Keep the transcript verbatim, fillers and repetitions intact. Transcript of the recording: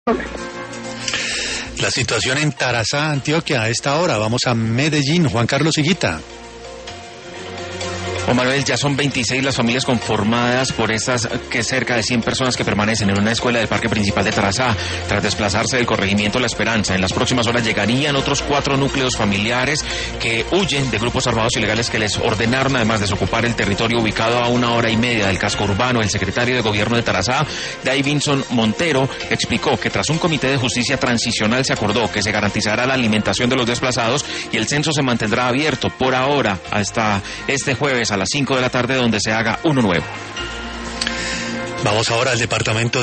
La situación en Tarazá, Antioquia, a esta hora. Vamos a Medellín. Juan Carlos Higuita. Omar, ya son veintiséis las familias conformadas por estas que cerca de cien personas que permanecen en una escuela del parque principal de Tarazá tras desplazarse del corregimiento La Esperanza. En las próximas horas llegarían otros cuatro núcleos familiares que huyen de grupos armados ilegales que les ordenaron además desocupar el territorio ubicado a una hora y media del casco urbano. El secretario de gobierno de Tarazá, Davinson Montero, explicó que tras un comité de justicia transicional se acordó que se garantizará la alimentación de los desplazados y el censo se mantendrá abierto por ahora hasta este jueves a las cinco de la tarde, donde se haga uno nuevo. Vamos ahora al departamento